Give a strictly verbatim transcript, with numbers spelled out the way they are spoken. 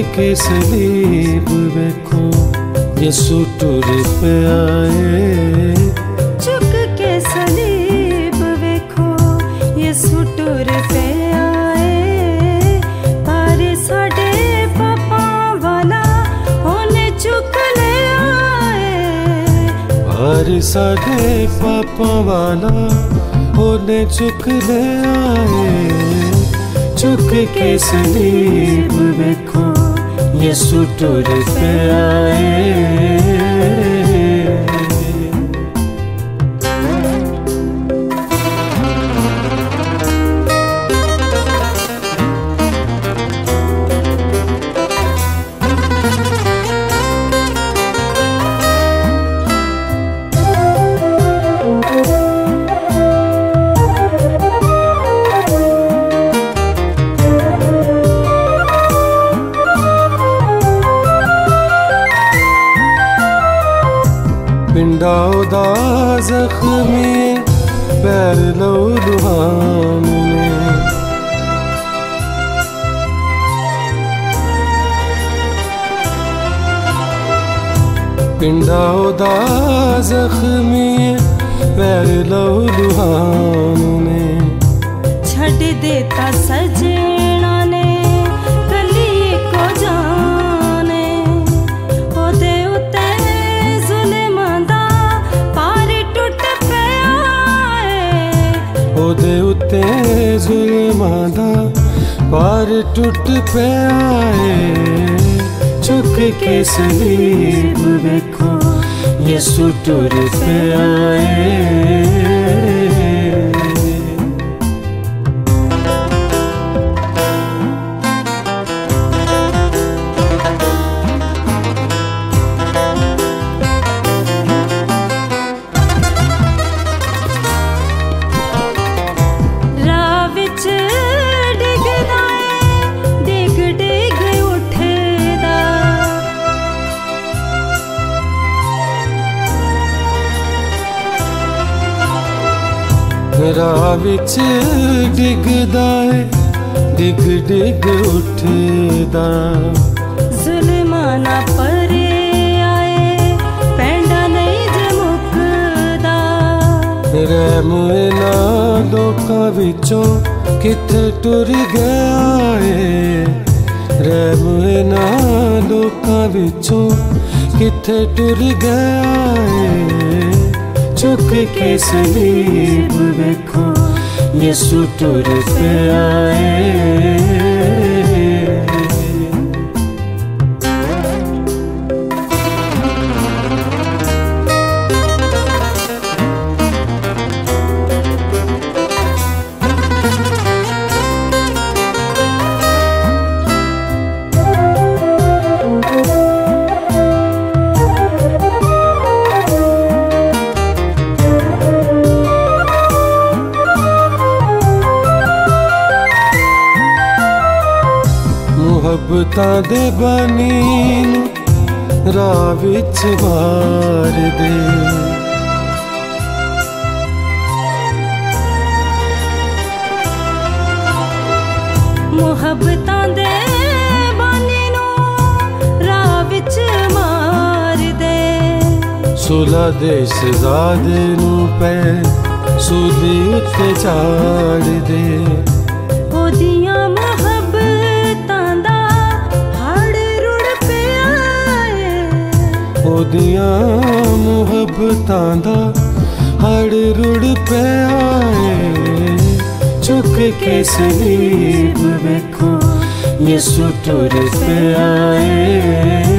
के सलीब वेखो यसू टुर पे आए। झुक के सलीब वेखो यसू टुर पे आए। पर साडे पापां वाला ओने चुक ले आए। पर साडे पापां वाला ओने चुक ले आए। झुक के सलीब वेखो यसू टुर पे आए। पिंडा दा जख्मी पैर लो लुहान ने। पिंडा दा जख्मी पैर लो लुहान ने। छड़ देता सजना ने कली को जाने। ओदे उते ओदे उत्ते जुल्मां दा पार टुट पे आए। झुक के सलीब वेखो यसू टुर पे आए। राह विच डिगदा है डिग डिग उठदा। जुल्मां ना परे आए पैंडा नहीं जे मुकदा। रहम इन्हां लोकां विचों किथे टुर गया है। रहम इन्हां लोकां विचों किथे टुर गया है। झुक के सलीब वेखो यसू टुर पे आए। मुहब्बतां दे बानी नूं राह विच मार दे। मुहब्बतां दे बानी नूं राह विच मार दे। सुला दे शहजादे नूं पै सूली उत्ते चाड़ दे। ओदियां ओदियां मुहब्बतां दा हड़ रुड़ पे आए। झुक के सलीब वेखो यसू टुर पे आए।